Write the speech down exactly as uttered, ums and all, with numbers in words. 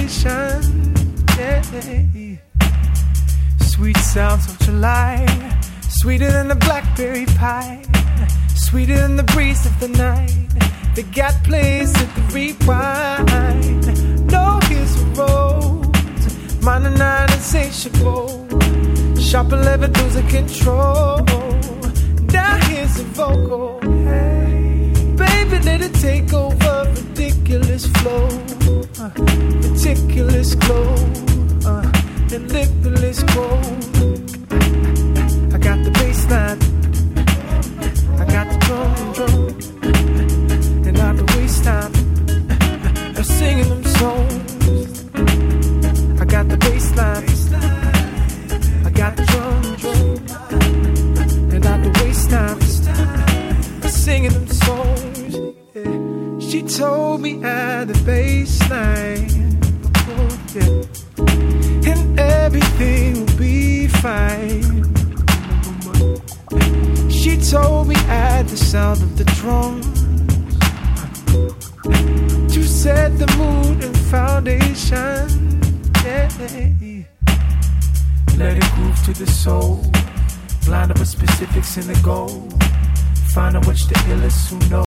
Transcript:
foundation. Yeah. Sweet sounds of July, sweeter than the blackberry pie, sweeter than the breeze of the night. They got place at the rewind. No, here's a rose, mine and nine insatiable. Sharp eleven losing control. Now here's a vocal. Hey, baby, let it take over. Ridiculous flow, uh, ridiculous glow, uh, and limitless gold. I got the bass line, I got the drum and drum, and not to waste time. I'm singing them songs. I got the bass line, I got the drum and drum, and not to waste time. I'm singing them songs. Yeah. She told me at the baseline, oh, yeah, and everything will be fine. She told me at the sound of the drums to set the mood and foundation. Yeah. Let it groove to the soul, blind up with specifics in the goal. Find out which the illest who knows.